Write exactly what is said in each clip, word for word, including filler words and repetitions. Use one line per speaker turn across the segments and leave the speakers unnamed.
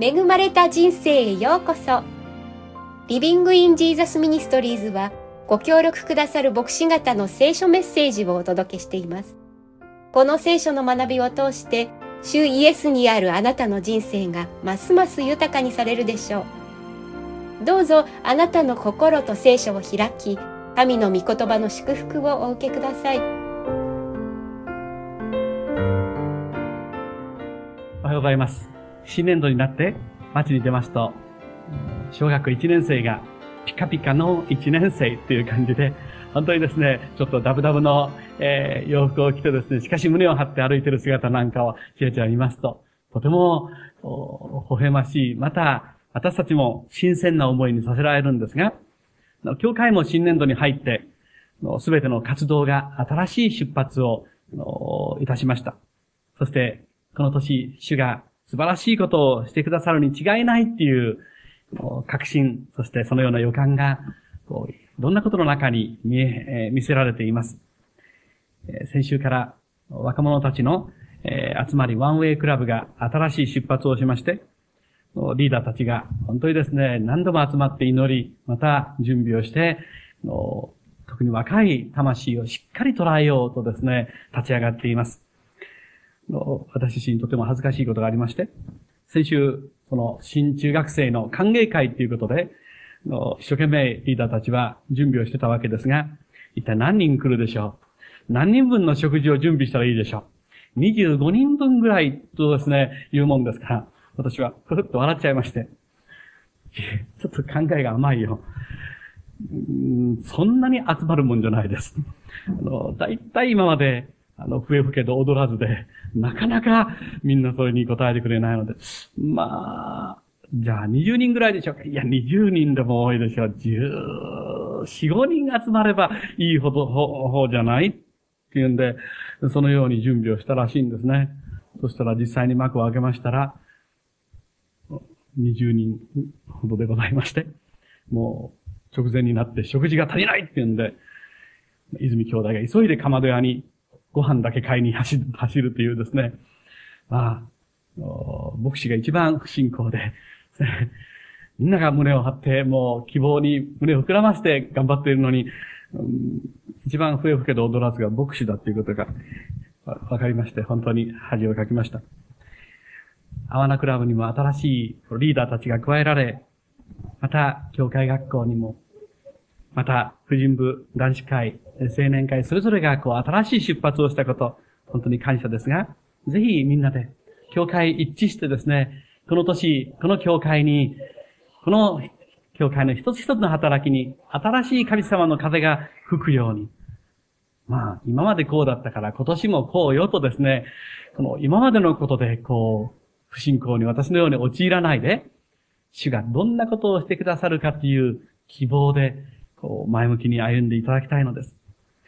恵まれた人生へようこそ。リビングインジーザスミニストリーズはご協力くださる牧師方の聖書メッセージをお届けしています。この聖書の学びを通して主イエスにあるあなたの人生がますます豊かにされるでしょう。どうぞあなたの心と聖書を開き、神の御言葉の祝福をお受けください。
おはようございます。新年度になって街に出ますと、小学いちねん生がピカピカのいちねん生という感じで、本当にですね、ちょっとダブダブの、えー、洋服を着てですね、しかし胸を張って歩いている姿なんかをちらちら見ますと、とても微笑ましい、また私たちも新鮮な思いにさせられるんですが、教会も新年度に入って、すべての活動が新しい出発をいたしました。そして、この年、主が素晴らしいことをしてくださるに違いないっていう確信、そしてそのような予感が、いろんなことの中に見え、見せられています。先週から若者たちの集まりワンウェイクラブが新しい出発をしまして、リーダーたちが本当にですね、何度も集まって祈り、また準備をして、特に若い魂をしっかり捉えようとですね、立ち上がっています。私自身とても恥ずかしいことがありまして、先週、その新中学生の歓迎会ということで、一生懸命リーダーたちは準備をしてたわけですが、一体何人来るでしょう？何人分の食事を準備したらいいでしょう？にじゅうごにんぶんぐらいとですね、言うもんですから、私はふふっと笑っちゃいまして、ちょっと考えが甘いよ。うーん、そんなに集まるもんじゃないです。あの、だいたい今まで、あの、笛吹けど踊らずで、なかなかみんなそれに答えてくれないので、まあ、じゃあにじゅうにんぐらいでしょうか。いや、にじゅうにんでも多いでしょう。じゅうよん、ごにん集まればいいほど、ほ、ほじゃないっていうんで、そのように準備をしたらしいんですね。そしたら実際に幕を開けましたら、にじゅうにんほどでございまして、もう直前になって食事が足りないっていうんで、泉兄弟が急いでかまど屋にご飯だけ買いに走る、走るというですね、まあ、牧師が一番不信仰で、みんなが胸を張って、もう希望に胸を膨らませて頑張っているのに、うん、一番笛吹けど踊らずが牧師だということがわかりまして、本当に恥をかきました。アワナクラブにも新しいリーダーたちが加えられ、また、教会学校にも、また、婦人部、男子会、青年会、それぞれがこう、新しい出発をしたこと、本当に感謝ですが、ぜひみんなで、教会一致してですね、この年、この教会に、この教会の一つ一つの働きに、新しい神様の風が吹くように、まあ、今までこうだったから今年もこうよとですね、この今までのことでこう、不信仰に私のように陥らないで、主がどんなことをしてくださるかという希望で、こう、前向きに歩んでいただきたいのです。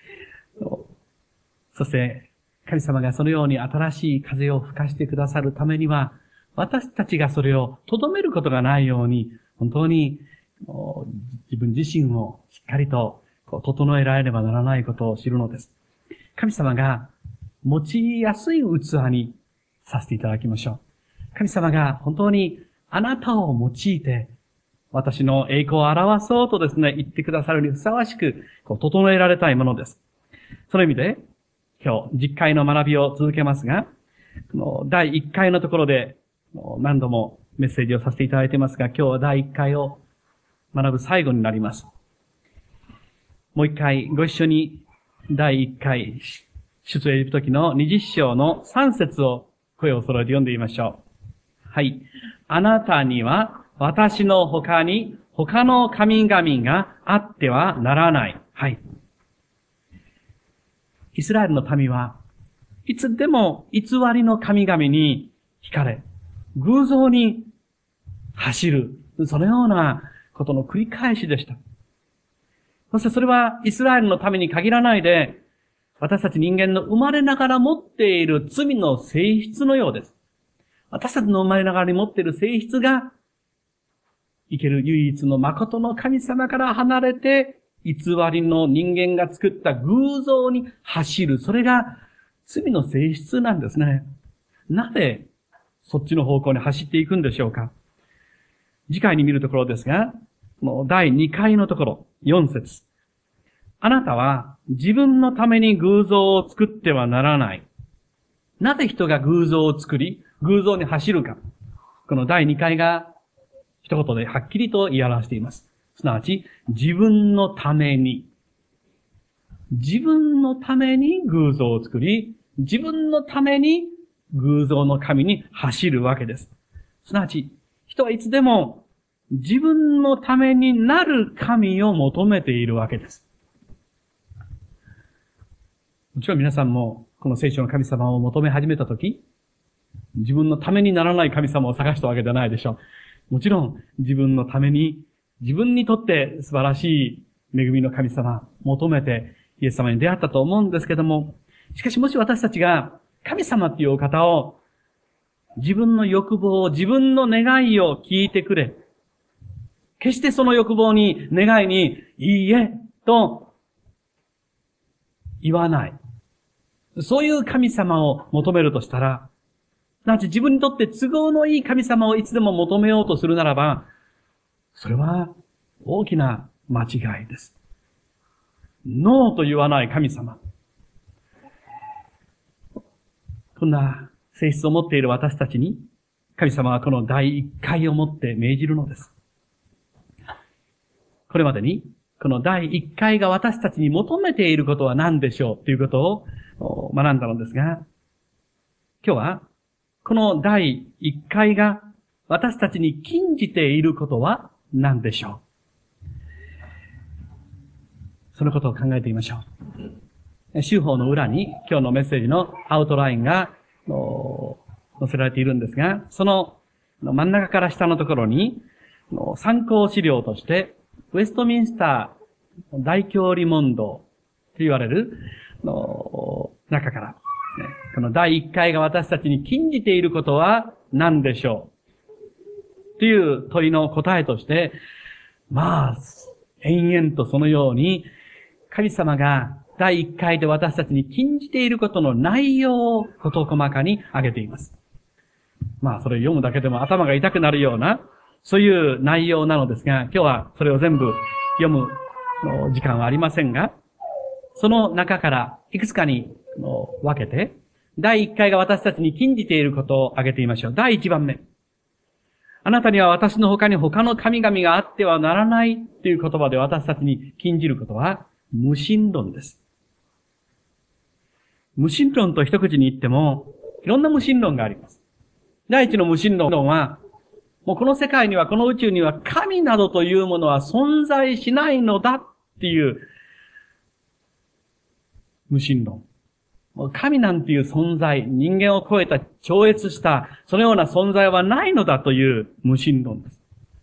そして、神様がそのように新しい風を吹かしてくださるためには、私たちがそれを留めることがないように、本当に自分自身をしっかりと整えられればならないことを知るのです。神様が用いやすい器にさせていただきましょう。神様が本当にあなたを用いて、私の栄光を表そうとですね、言ってくださるにふさわしく、こう、整えられたいものです。その意味で、今日、じゅっかいの学びを続けますが、このだいいっかいのところで、何度もメッセージをさせていただいていますが、今日はだいいっかいを学ぶ最後になります。もう一回、ご一緒に、だいいっかい、出エジプト記のにじゅっ章のさん節を声を揃えて読んでみましょう。はい。あなたには、私の他に他の神々があってはならない。はい。イスラエルの民はいつでも偽りの神々に惹かれ、偶像に走る。そのようなことの繰り返しでした。そしてそれはイスラエルの民に限らないで、私たち人間の生まれながら持っている罪の性質のようです。私たちの生まれながらに持っている性質が、生ける唯一の誠の神様から離れて、偽りの人間が作った偶像に走る。それが罪の性質なんですね。なぜそっちの方向に走っていくんでしょうか。 次回に見るところですが、このだいにかいのところ、よん節。あなたは自分のために偶像を作ってはならない。なぜ人が偶像を作り、偶像に走るか。このだいにかいが一言ではっきりと言い表しています。すなわち、自分のために。自分のために偶像を作り、自分のために偶像の神に走るわけです。すなわち、人はいつでも自分のためになる神を求めているわけです。もちろん皆さんもこの聖書の神様を求め始めたとき、自分のためにならない神様を探したわけじゃないでしょう。もちろん自分のために、自分にとって素晴らしい恵みの神様、求めてイエス様に出会ったと思うんですけども、しかしもし私たちが神様っていうお方を、自分の欲望、自分の願いを聞いてくれ。決してその欲望に、願いに、いいえ、と言わない。そういう神様を求めるとしたら、すなわち自分にとって都合のいい神様をいつでも求めようとするならば、それは大きな間違いです。ノーと言わない神様。こんな性質を持っている私たちに、神様はこの第一回をもって命じるのです。これまでに、この第一回が私たちに求めていることは何でしょうということを学んだのですが、今日は、この第一回が私たちに禁じていることは何でしょう。そのことを考えてみましょう。週報の裏に今日のメッセージのアウトラインが載せられているんですが、その真ん中から下のところに参考資料としてウェストミンスター大教理問答と言われる中から、この第一回が私たちに禁じていることは何でしょうという問いの答えとして、まあ、延々とそのように神様が第一回で私たちに禁じていることの内容を事細かに挙げています。まあ、それを読むだけでも頭が痛くなるような、そういう内容なのですが、今日はそれを全部読む時間はありませんが、その中からいくつかに分けて、第一回が私たちに禁じていることを挙げてみましょう。第一番目。あなたには私の他に他の神々があってはならないという言葉で私たちに禁じることは無神論です。無神論と一口に言っても、いろんな無神論があります。第一の無神論は、もうこの世界には、この宇宙には神などというものは存在しないのだっていう無神論。神なんていう存在、人間を超えた超越した、そのような存在はないのだという無神論です。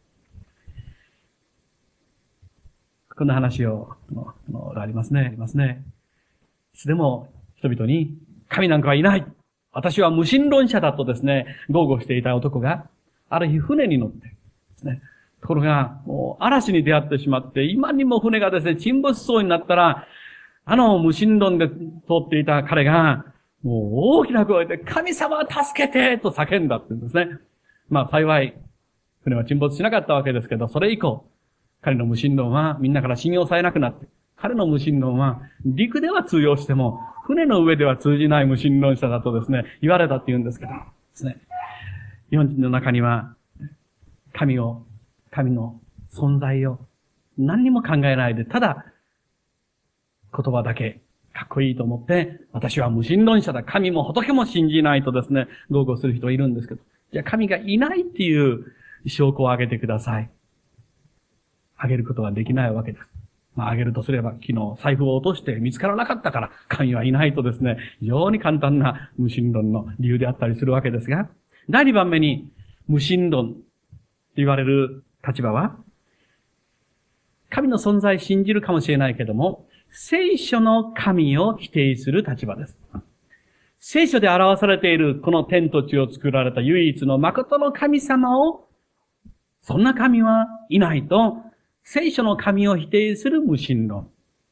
こんな話を、ののがありますね、ありますね。いつでも人々に、神なんかはいない。私は無神論者だとですね、豪語していた男が、ある日船に乗ってですね、ところが、もう嵐に出会ってしまって、今にも船がですね、沈没しそうになったら、あの無神論で通っていた彼が、もう大きな声で、神様助けてと叫んだって言うんですね。まあ幸い、船は沈没しなかったわけですけど、それ以降、彼の無神論はみんなから信用されなくなって、彼の無神論は陸では通用しても、船の上では通じない無神論者だとですね、言われたって言うんですけど、ですね。日本人の中には、神を、神の存在を何にも考えないで、ただ、言葉だけかっこいいと思って、私は無神論者だ、神も仏も信じないとですね、豪語する人がいるんですけど、じゃあ神がいないっていう証拠を挙げてください。挙げることはできないわけです。まあ、挙げるとすれば、昨日財布を落として見つからなかったから、神はいないとですね、非常に簡単な無神論の理由であったりするわけですが、第二番目に、無神論と言われる立場は、神の存在を信じるかもしれないけども、聖書の神を否定する立場です。聖書で表されているこの天と地を作られた唯一の誠の神様を、そんな神はいないと、聖書の神を否定する無神論。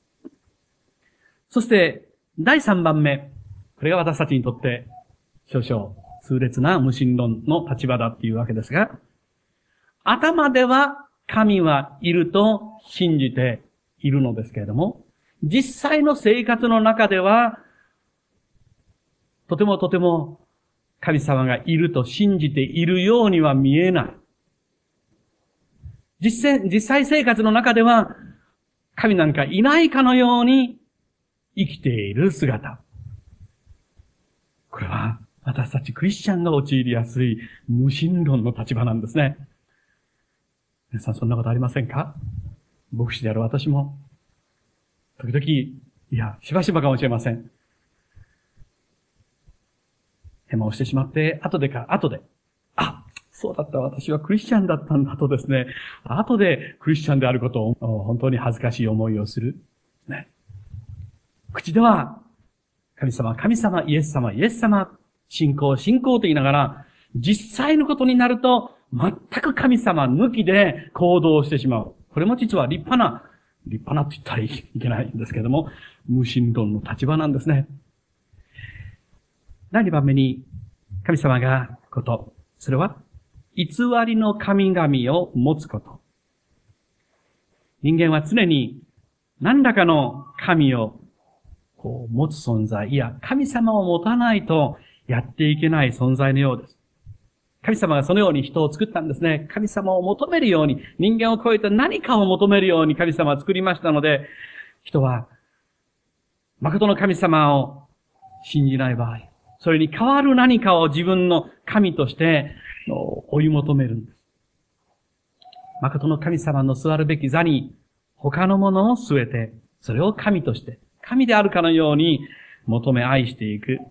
そして、第三番目。これが私たちにとって少々痛烈な無神論の立場だっていうわけですが、 頭では神はいると信じているのですけれども、実際の生活の中では、とてもとても神様がいると信じているようには見えない。実際、実際生活の中では、神なんかいないかのように生きている姿。これは私たちクリスチャンが陥りやすい無神論の立場なんですね。皆さんそんなことありませんか？牧師である私も、時々、いや、しばしばかもしれません。ヘマをしてしまって、後でか、後で、あ、そうだった、私はクリスチャンだったんだとですね、後でクリスチャンであることを本当に恥ずかしい思いをする。ね。口では、神様、神様、イエス様、イエス様、信仰、信仰と言いながら、実際のことになると、全く神様抜きで行動してしまう。これも実は立派な、立派なと言ったらいけないんですけれども、無神論の立場なんですね。第二番目に、神様がこと。それは、偽りの神々を持つこと。人間は常に何らかの神をこう持つ存在、いや、神様を持たないとやっていけない存在のようです。神様がそのように人を作ったんですね。神様を求めるように、人間を超えて何かを求めるように神様は作りましたので、人は、誠の神様を信じない場合、それに代わる何かを自分の神として追い求めるんです。誠の神様の座るべき座に他のものを据えて、それを神として、神であるかのように求め愛していく。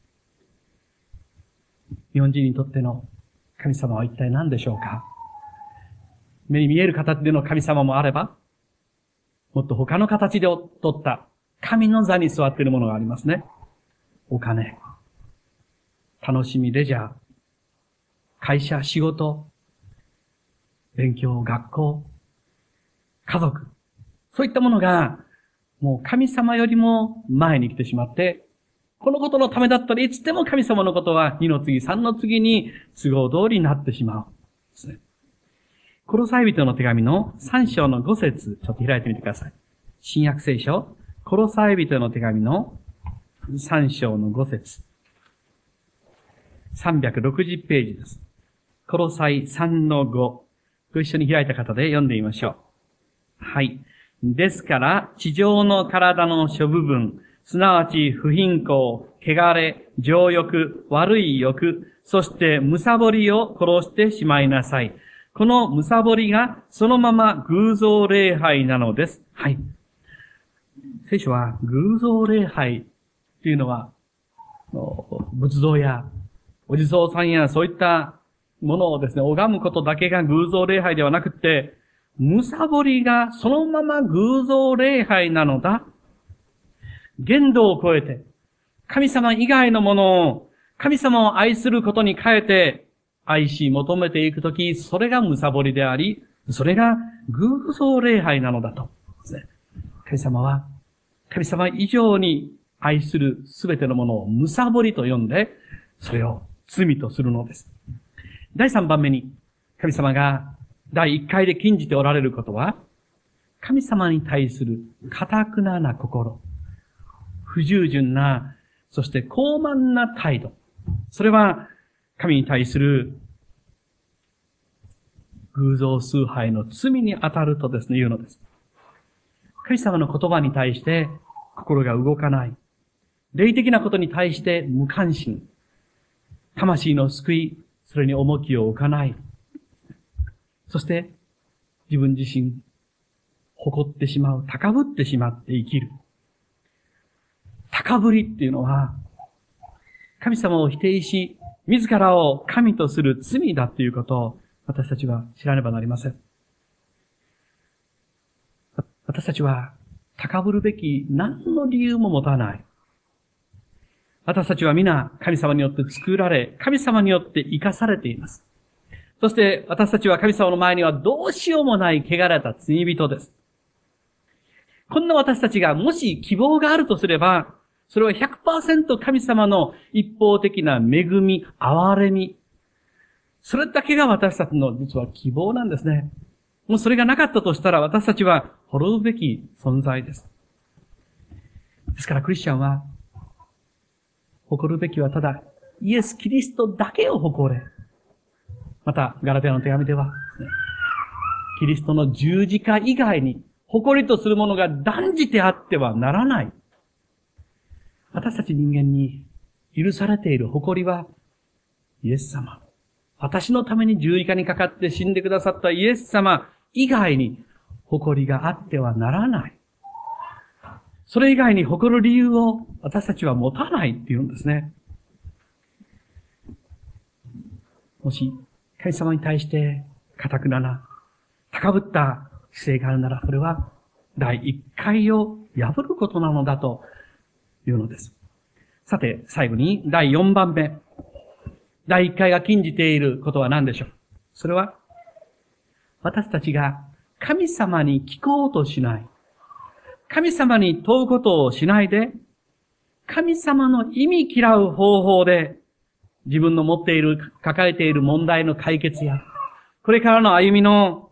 日本人にとっての神様は一体何でしょうか？目に見える形での神様もあれば、もっと他の形で取った神の座に座っているものがありますね。お金、楽しみ、レジャー、会社、仕事、勉強、学校、家族、そういったものがもう神様よりも前に来てしまって、このことのためだったらいつでも神様のことは二の次、三の次に都合通りになってしまうですね。コロサイ人の手紙の三章の五節、ちょっと開いてみてください。新約聖書、コロサイ人の手紙の三章の五節。さんびゃくろくじゅうページです。コロサイ三の五。ご一緒に開いた方で読んでみましょう。はい。ですから、地上の体の諸部分、すなわち不貧困、汚れ、情欲、悪い欲、そして貪りを殺してしまいなさい。この貪りがそのまま偶像礼拝なのです。はい。聖書は偶像礼拝というのは、仏像やお地蔵さんやそういったものをですね、拝むことだけが偶像礼拝ではなくて、貪りがそのまま偶像礼拝なのだ。限度を超えて、神様以外のものを、神様を愛することに変えて、愛し求めていくとき、それが貪りであり、それが偶像礼拝なのだと。神様は、神様以上に愛するすべてのものを貪りと呼んで、それを罪とするのです。第三番目に、神様が第一回で禁じておられることは、神様に対する堅くなな心、不従順な、そして傲慢な態度。それは、神に対する偶像崇拝の罪に当たるとですね、言うのです。神様の言葉に対して心が動かない。霊的なことに対して無関心。魂の救い、それに重きを置かない。そして、自分自身、誇ってしまう、高ぶってしまって生きる。高ぶりっていうのは、神様を否定し、自らを神とする罪だということを私たちは知らねばなりません。私たちは高ぶるべき何の理由も持たない。私たちは皆神様によって作られ、神様によって生かされています。そして私たちは神様の前にはどうしようもない汚れた罪人です。こんな私たちがもし希望があるとすれば、それは ひゃくパーセント 神様の一方的な恵み、憐れみ、 それだけが私たちの実は希望なんですね。もうそれがなかったとしたら私たちは滅ぶべき存在です。ですからクリスチャンは、誇るべきはただイエス・キリストだけを誇れ。また、ガラテヤの手紙では、キリストの十字架以外に誇りとするものが断じてあってはならない。私たち人間に許されている誇りは、イエス様。私のために十字架にかかって死んでくださったイエス様以外に誇りがあってはならない。それ以外に誇る理由を私たちは持たないっていうんですね。もし、神様に対して、堅くなな、高ぶった姿勢があるなら、それは、第一回を破ることなのだというのです。さて、最後に、第四番目。第一回が禁じていることは何でしょう？それは、私たちが神様に聞こうとしない。神様に問うことをしないで、神様の意味嫌う方法で、自分の持っている、抱えている問題の解決や、これからの歩みの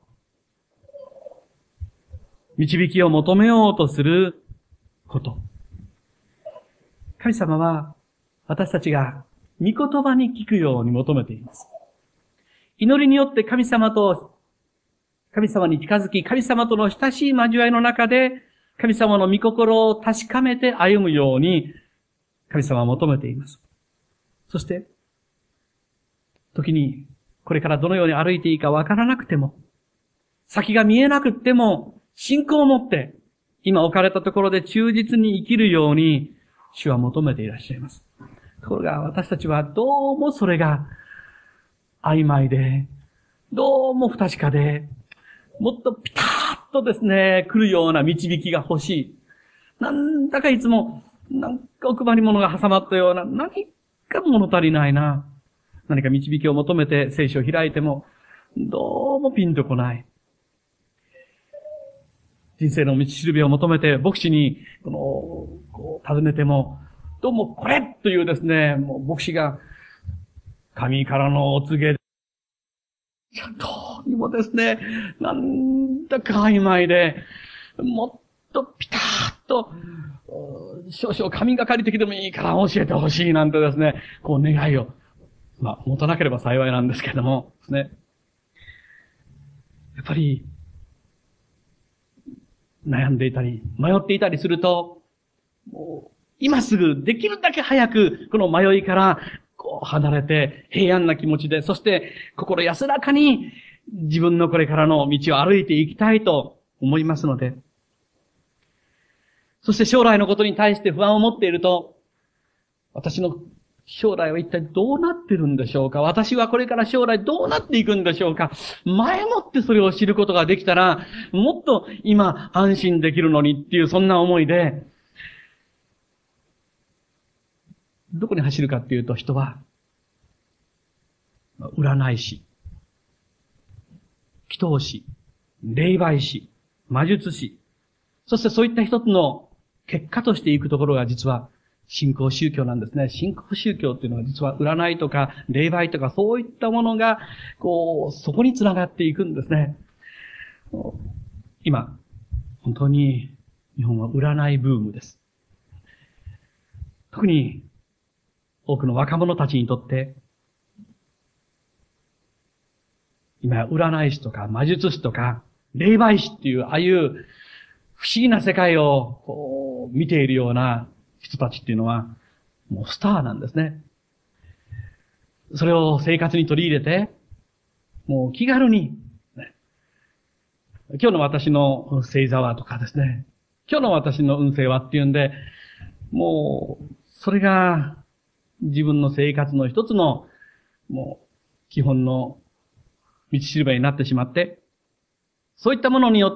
導きを求めようとすること。神様は私たちが御言葉に聞くように求めています。祈りによって神様と、神様に近づき、神様との親しい交わりの中で、神様の御心を確かめて歩むように、神様は求めています。そして、時に、これからどのように歩いていいかわからなくても、先が見えなくっても、信仰を持って、今置かれたところで忠実に生きるように、主は求めていらっしゃいます。ところが、私たちはどうもそれが、曖昧で、どうも不確かで、もっとピタッとですね、来るような導きが欲しい。なんだかいつも、なんか奥歯に物が挟まったような、何か物足りないな。何か導きを求めて聖書を開いても、どうもピンとこない。人生の道しるべを求めて牧師に、この、こう、尋ねても、どうもこれというですね、もう牧師が、神からのお告げで、どうにもですね、なんだか曖昧で、もっとピタッと、少々神がかり的でもいいから教えてほしいなんてですね、こう願いを、まあ、持たなければ幸いなんですけども、ですね。やっぱり、悩んでいたり、迷っていたりすると、もう今すぐできるだけ早く、この迷いから、こう離れて、平安な気持ちで、そして心安らかに、自分のこれからの道を歩いていきたいと思いますので、そして将来のことに対して不安を持っていると、私の将来は一体どうなってるんでしょうか？私はこれから将来どうなっていくんでしょうか？前もってそれを知ることができたら、もっと今安心できるのにっていうそんな思いで、どこに走るかっていうと人は、占い師、祈祷師、霊媒師、魔術師、そしてそういった一つの結果としていくところが実は信仰宗教なんですね。信仰宗教っていうのは実は占いとか霊媒とかそういったものが、こう、そこに繋がっていくんですね。今、本当に日本は占いブームです。特に多くの若者たちにとって、今や占い師とか魔術師とか霊媒師っていう、ああいう不思議な世界をこう見ているような人たちっていうのは、もうスターなんですね。それを生活に取り入れて、もう気軽に、ね、今日の私の星座はとかですね、今日の私の運勢はっていうんで、もう、それが自分の生活の一つの、もう、基本の道しるべになってしまって、そういったものによって、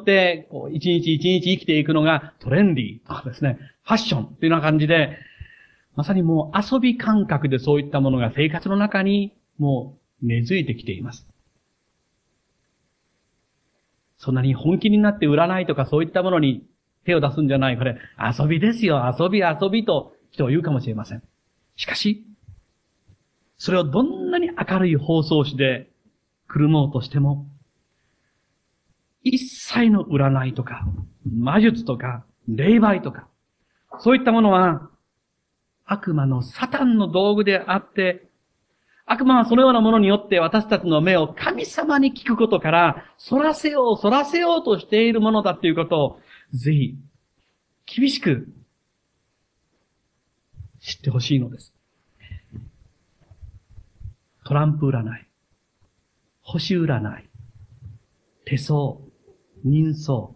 こう、一日一日生きていくのがトレンディーとかですね、ファッションっていうような感じで、まさにもう遊び感覚でそういったものが生活の中にもう根付いてきています。そんなに本気になって占いとかそういったものに手を出すんじゃない。これ、遊びですよ。遊び遊びと人は言うかもしれません。しかし、 それをどんなに明るい放送紙でくるもうとしても、一切の占いとか、魔術とか、霊媒とか、そういったものは、悪魔のサタンの道具であって、悪魔はそのようなものによって私たちの目を神様に聞くことから、反らせよう、反らせようとしているものだということを、ぜひ、厳しく知ってほしいのです。トランプ占い、星占い、手相、人相、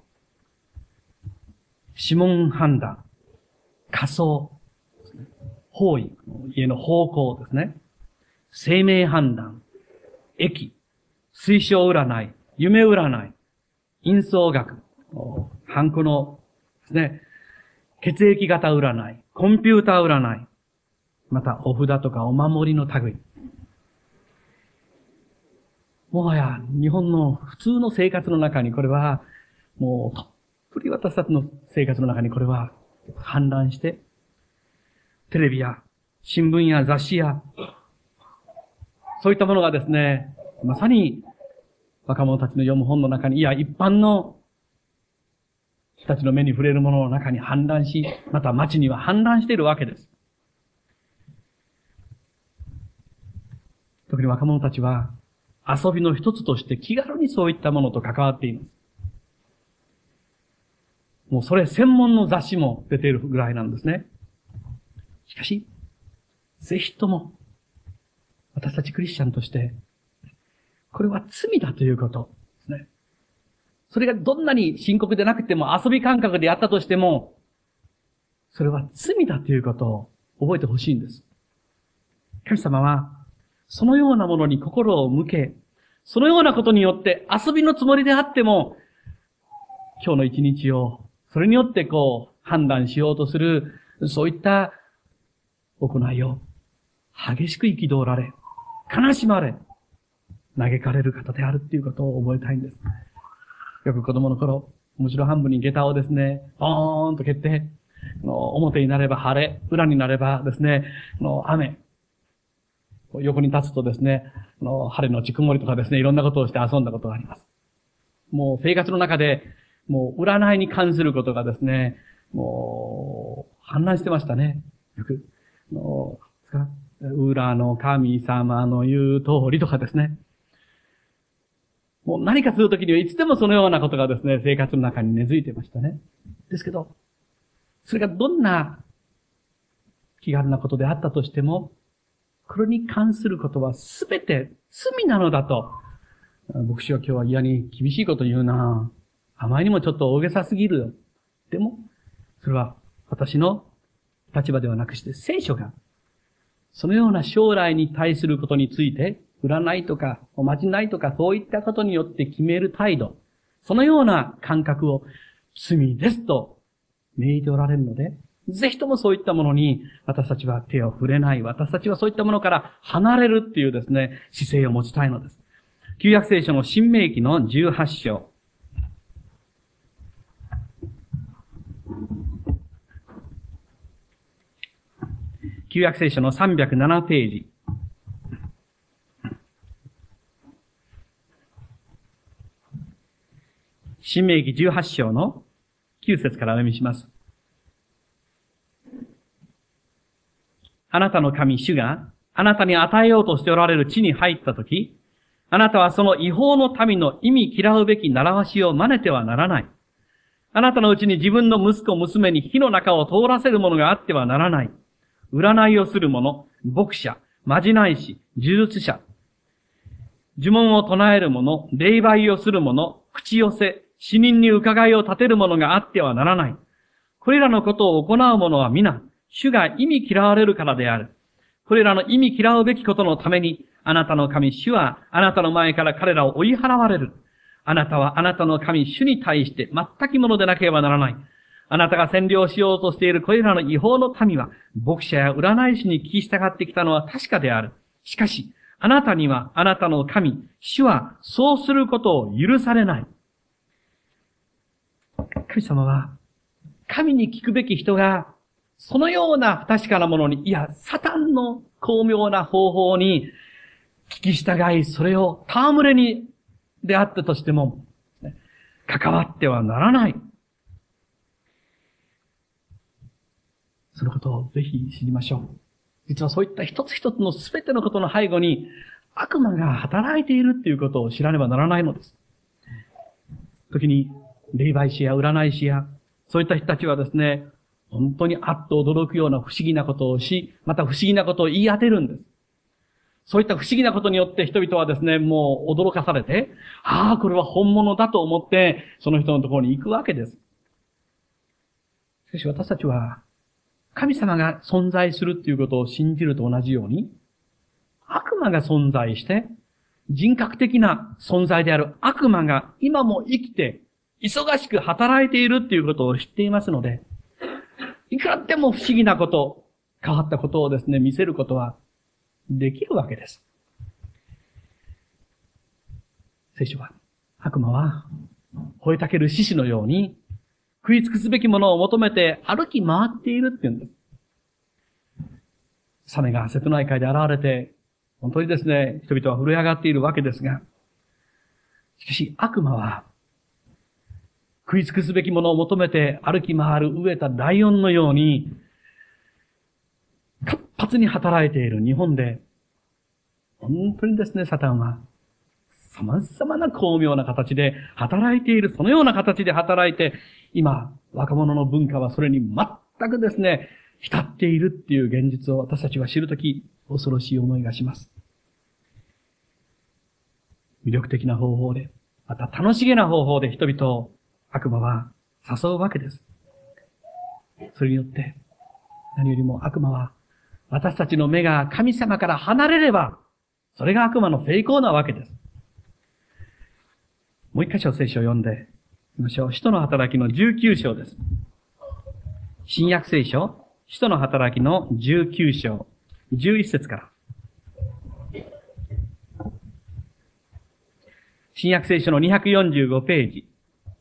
指紋判断、仮想、方位、家の方向ですね。生命判断、駅、水晶占い、夢占い、陰相学、ハンコのですね、血液型占い、コンピューター占い、またお札とかお守りの類。もはや日本の普通の生活の中にこれは、もうたっぷり私たちの生活の中にこれは氾濫して、テレビや新聞や雑誌や、そういったものがですね、まさに若者たちの読む本の中に、いや一般の人たちの目に触れるものの中に氾濫し、また街には氾濫しているわけです。特に若者たちは遊びの一つとして気軽にそういったものと関わっています。もうそれ専門の雑誌も出ているぐらいなんですね。しかし、ぜひとも私たちクリスチャンとして、これは罪だということですね。それがどんなに深刻でなくても遊び感覚でやったとしても、それは罪だということを覚えてほしいんです。神様は、そのようなものに心を向け、そのようなことによって遊びのつもりであっても、今日の一日を、それによってこう、判断しようとする、そういった行いを、激しく憤られ、悲しまれ、嘆かれる方であるっていうことを覚えたいんです。よく子供の頃、もちろん半分に下駄をですね、ボーンと蹴って、表になれば晴れ、裏になればですね、雨。横に立つとですね、晴れのち曇りとかですね、いろんなことをして遊んだことがあります。もう生活の中で、もう占いに関することがですね、もう氾濫してましたね。よく、の裏の神様の言う通りとかですね。もう何かするときにはいつでもそのようなことがですね、生活の中に根付いてましたね。ですけど、それがどんな気軽なことであったとしても、これに関することはすべて罪なのだと。牧師は今日は嫌に厳しいこと言うな。あまりにもちょっと大げさすぎるよ。でも、それは私の立場ではなくして聖書が、そのような将来に対することについて、占いとかおまじないとかそういったことによって決める態度、そのような感覚を罪ですと命じておられるので、ぜひともそういったものに私たちは手を触れない、私たちはそういったものから離れるっていうですね、姿勢を持ちたいのです。旧約聖書の新明記のじゅうはち章。旧約聖書のさんびゃくななページ。新明記じゅうはち章のきゅう節からお読みします。あなたの神主があなたに与えようとしておられる地に入ったとき、あなたはその違法の民の意味嫌うべき習わしを真似てはならない。あなたのうちに自分の息子娘に火の中を通らせるものがあってはならない。占いをする者、牧者、まじない師、呪術者、呪文を唱える者、霊媒をする者、口寄せ、死人に伺いを立てる者があってはならない。これらのことを行う者は皆、主が意味嫌われるからである。これらの意味嫌うべきことのために、あなたの神主はあなたの前から彼らを追い払われる。あなたはあなたの神主に対して全くものでなければならない。あなたが占領しようとしているこれらの違法の民は、牧者や占い師に聞き従ってきたのは確かである。しかし、あなたにはあなたの神、主はそうすることを許されない。神様は、神に聞くべき人が、 そのような不確かなものに、いや、サタンの巧妙な方法に聞き従い、それを戯れにであったとしても、関わってはならない。そのことをぜひ知りましょう。実はそういった一つ一つのすべてのことの背後に悪魔が働いているっていうことを知らねばならないのです。時に、霊媒師や占い師や、そういった人たちはですね、本当にあっと驚くような不思議なことをし、また不思議なことを言い当てるんです。そういった不思議なことによって人々はですね、もう驚かされて、ああ、これは本物だと思って、その人のところに行くわけです。しかし私たちは、神様が存在するっていうことを信じると同じように、悪魔が存在して、人格的な存在である悪魔が今も生きて、忙しく働いているっていうことを知っていますので、いくらでも不思議なこと、変わったことをですね、見せることはできるわけです。聖書は、悪魔は、吠えたける獅子のように、食い尽くすべきものを求めて歩き回っているって言うんです。サメが瀬戸内海で現れて、本当にですね、人々は震え上がっているわけですが、しかし悪魔は、食い尽くすべきものを求めて歩き回る飢えたライオンのように、活発に働いている日本で、本当にですね、サタンは、様々な巧妙な形で働いている、そのような形で働いて、今、若者の文化はそれに全くですね、浸っているっていう現実を私たちは知るとき、恐ろしい思いがします。魅力的な方法で、また楽しげな方法で人々を悪魔は誘うわけです。それによって、何よりも悪魔は、私たちの目が神様から離れれば、それが悪魔の成功なわけです。もう一箇所聖書を読んでみましょう。使徒の働きのじゅうきゅう章です。新約聖書、使徒の働きのじゅうきゅう章、じゅういち節から。新約聖書のにひゃくよんじゅうごページ。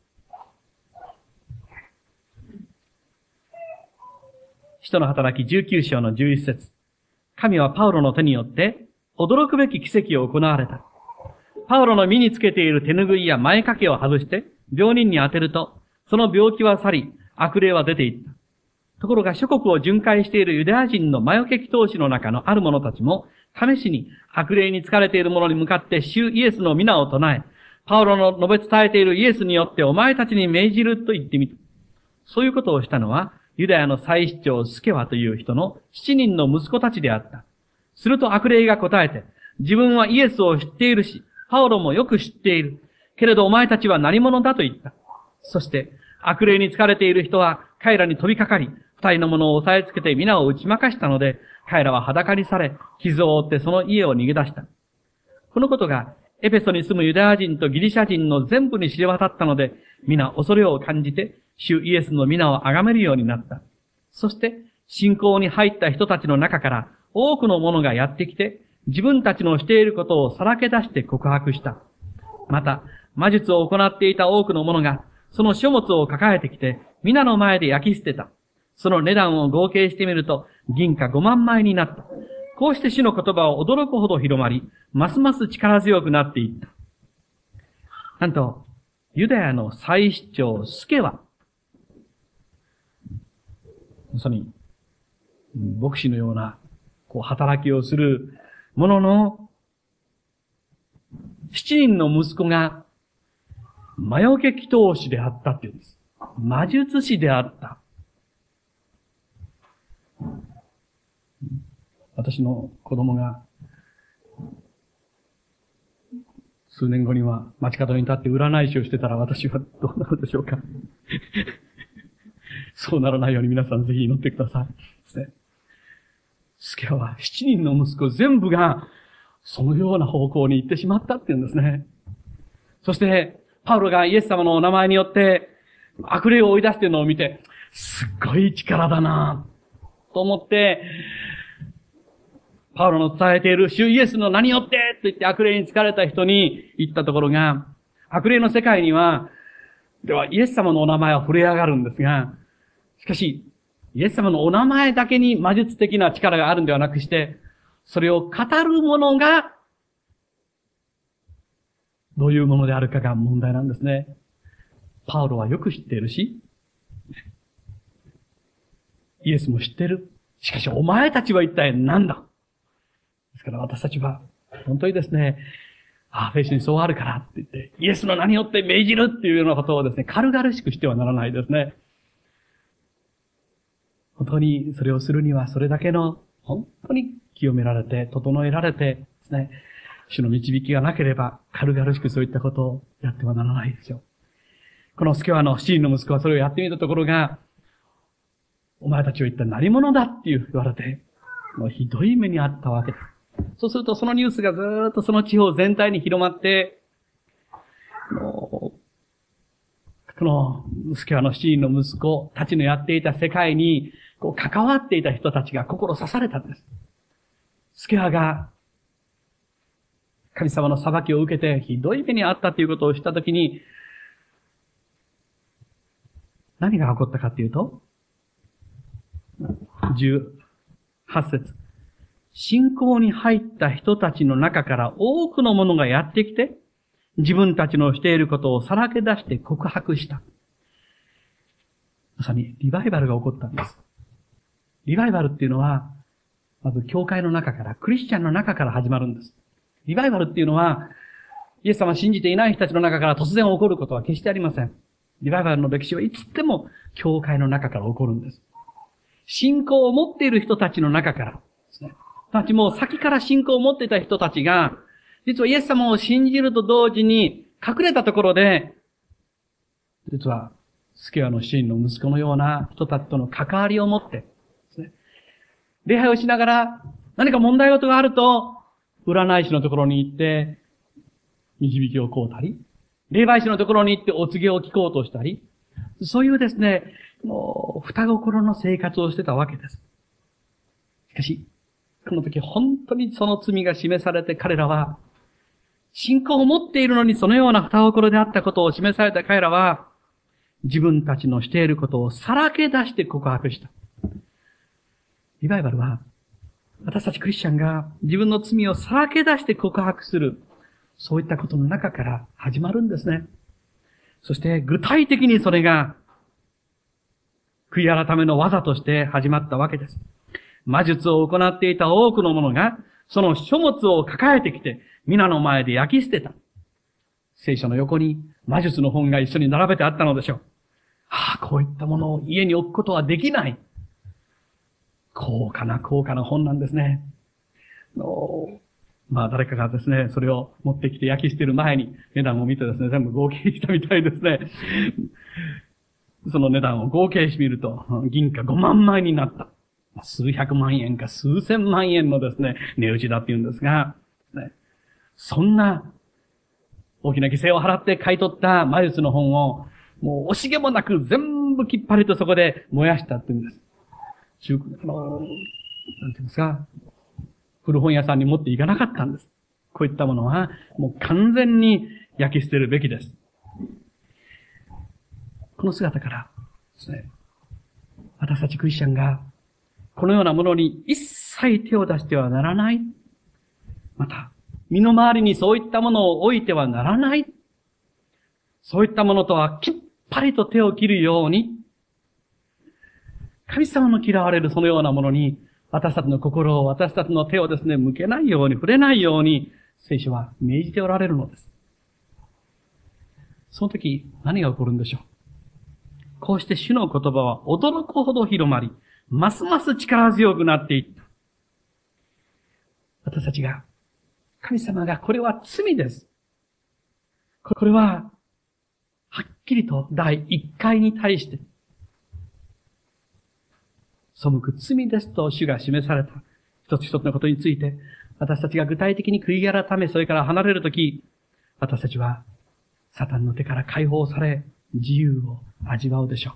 使徒の働きじゅうきゅう章のじゅういち節。神はパウロの手によって驚くべき奇跡を行われた。パウロの身につけている手ぬぐいや前掛けを外して病人に当てると、その病気は去り、悪霊は出ていった。ところが諸国を巡回しているユダヤ人の魔除け祈祷師の中のある者たちも、試しに悪霊に疲れている者に向かって主イエスの皆を唱え、パウロの述べ伝えているイエスによってお前たちに命じると言ってみた。そういうことをしたのは、ユダヤの祭司長スケワという人の七人の息子たちであった。すると悪霊が答えて、自分はイエスを知っているし、パウロもよく知っている。けれどお前たちは何者だと言った。そして、悪霊に疲れている人は彼らに飛びかかり、二人の者を押さえつけて皆を打ち負かしたので、彼らは裸にされ、傷を負ってその家を逃げ出した。このことが、エペソに住むユダヤ人とギリシャ人の全部に知れ渡ったので、皆恐れを感じて、主イエスの皆を崇めるようになった。そして、信仰に入った人たちの中から、多くの者がやってきて、自分たちのしていることをさらけ出して告白した。また、魔術を行っていた多くの者が、その書物を抱えてきて、皆の前で焼き捨てた。その値段を合計してみると、銀貨ごまんまいになった。こうして主の言葉を驚くほど広まり、ますます力強くなっていった。なんと、ユダヤの祭司長スケは、まさに、牧師のような、こう、働きをするものの、七人の息子が、魔除け祈祷師であったっていうんです。魔術師であった。私の子供が、数年後には街角に立って占い師をしてたら私はどうなるでしょうか。そうならないように皆さんぜひ祈ってください。スケは七人の息子全部がそのような方向に行ってしまったっていうんですね。そして、パウロがイエス様のお名前によって悪霊を追い出しているのを見て、すっごい力だなぁと思って、パウロの伝えている主イエスの名によってと言って悪霊に疲れた人に言ったところが、悪霊の世界には、ではイエス様のお名前は触れ上がるんですが、しかし、 イエス様のお名前だけに魔術的な力があるんではなくして、それを語る者が、どういうものであるかが問題なんですね。パウロはよく知っているし、イエスも知っている。しかし、お前たちは一体何だ？ですから私たちは、本当にですね、ああ、聖書にそうあるからって言って、イエスの名によって命じるっていうようなことをですね、軽々しくしてはならないですね。本当にそれをするには、それだけの、本当に清められて、整えられてですね、主の導きがなければ、軽々しくそういったことをやってはならないですよ。このスケワの七人の息子はそれをやってみたところが、お前たちは一体何者だって言われて、もうひどい目にあったわけです。そうするとそのニュースがずーっとその地方全体に広まって、このスケワの七人の息子たちのやっていた世界にこう関わっていた人たちが心刺されたんです。スケワが神様の裁きを受けてひどい目にあったということを知ったときに、何が起こったかというと、じゅうはち節。信仰に入った人たちの中から多くの者がやってきて、自分たちのしていることをさらけ出して告白した。まさにリバイバルが起こったんです。リバイバルっていうのは、まず教会の中から、クリスチャンの中から始まるんです。リバイバルっていうのは、イエス様を信じていない人たちの中から突然起こることは決してありません。リバイバルの歴史はいつでも教会の中から起こるんです。信仰を持っている人たちの中からですね。たちも先から信仰を持っていた人たちが、実はイエス様を信じると同時に隠れたところで、実はスケワの七人の息子のような人たちとの関わりを持ってですね。礼拝をしながら何か問題事があると、占い師のところに行って導きをこうたり、霊媒師のところに行ってお告げを聞こうとしたり、そういうですね、もう二心の生活をしてたわけです。しかし、この時本当にその罪が示されて彼らは、信仰を持っているのにそのような二心であったことを示された彼らは、自分たちのしていることをさらけ出して告白した。リバイバルは、私たちクリスチャンが自分の罪をさらけ出して告白する、そういったことの中から始まるんですね。そして具体的にそれが、悔い改めの技として始まったわけです。魔術を行っていた多くの者が、その書物を抱えてきて、皆の前で焼き捨てた。聖書の横に魔術の本が一緒に並べてあったのでしょう。ああ、こういったものを家に置くことはできない。高価な高価な本なんですね。のまあ誰かがですね、それを持ってきて焼き捨てる前に値段を見てですね、全部合計したみたいですね。その値段を合計してみると、銀貨ごまんまいになった。数百万円か数千万円のですね、値打ちだって言うんですが、ね、そんな大きな犠牲を払って買い取った魔術の本を、もう惜しげもなく全部きっぱりとそこで燃やしたって言うんです。中古の、なんていうんですか、古本屋さんに持っていかなかったんです。こういったものは、もう完全に焼き捨てるべきです。この姿からですね、私たちクリスチャンが、このようなものに一切手を出してはならない。また、身の回りにそういったものを置いてはならない。そういったものとはきっぱりと手を切るように、神様の嫌われるそのようなものに、私たちの心を、私たちの手をですね、向けないように、触れないように、聖書は命じておられるのです。その時、何が起こるんでしょう。こうして主の言葉は驚くほど広まり、ますます力強くなっていった。私たちが、神様がこれは罪です。これは、はっきりと第一回に対して、背く罪ですと主が示された一つ一つのことについて、私たちが具体的に悔い改め、それから離れるとき、私たちは、サタンの手から解放され、自由を味わうでしょう。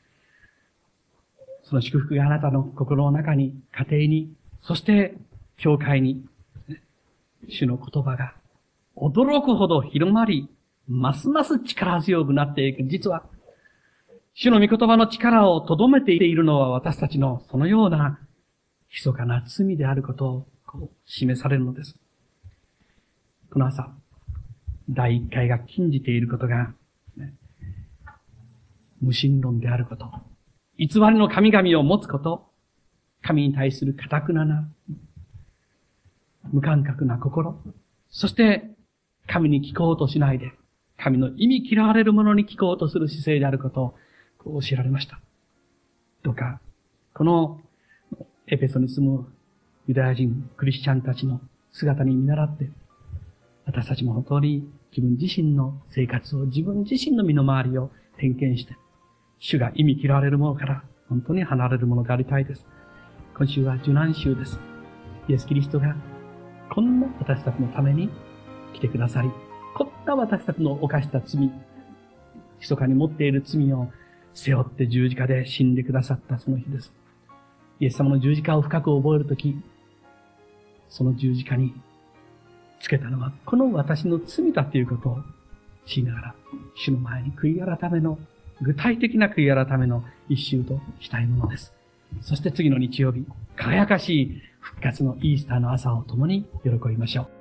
その祝福があなたの心の中に、家庭に、そして教会に、主の言葉が驚くほど広まり、ますます力強くなっていく。実は、 主の御言葉の力を留めているのは私たちのそのような密かな罪であることをこう示されるのです。この朝、第一回が禁じていることが、ね、無神論であること、偽りの神々を持つこと、神に対する堅くなな、無感覚な心、そして神に聞こうとしないで、神の意味嫌われるものに聞こうとする姿勢であることをこう教えられました。どうか、このエペソに住むユダヤ人、クリスチャンたちの姿に見習って、私たちも本当に自分自身の生活を、自分自身の身の回りを点検して、主が意味嫌われるものから本当に離れるものでありたいです。今週は受難週です。イエス・キリストがこんな私たちのために来てくださり、こんな私たちの犯した罪、密かに持っている罪を背負って十字架で死んでくださったその日です。イエス様の十字架を深く覚えるとき、その十字架につけたのはこの私の罪だということを知りながら、主の前に悔い改めの、具体的な悔い改めの一周としたいものです。そして次の日曜日、輝かしい復活のイースターの朝を共に喜びましょう。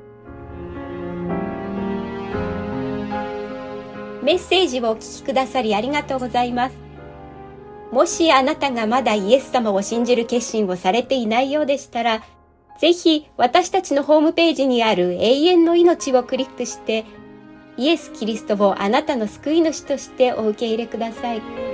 メッセージをお聞きくださりありがとうございます。もしあなたがまだイエス様を信じる決心をされていないようでしたら、ぜひ私たちのホームページにある永遠の命をクリックして、イエス・キリストをあなたの救い主としてお受け入れください。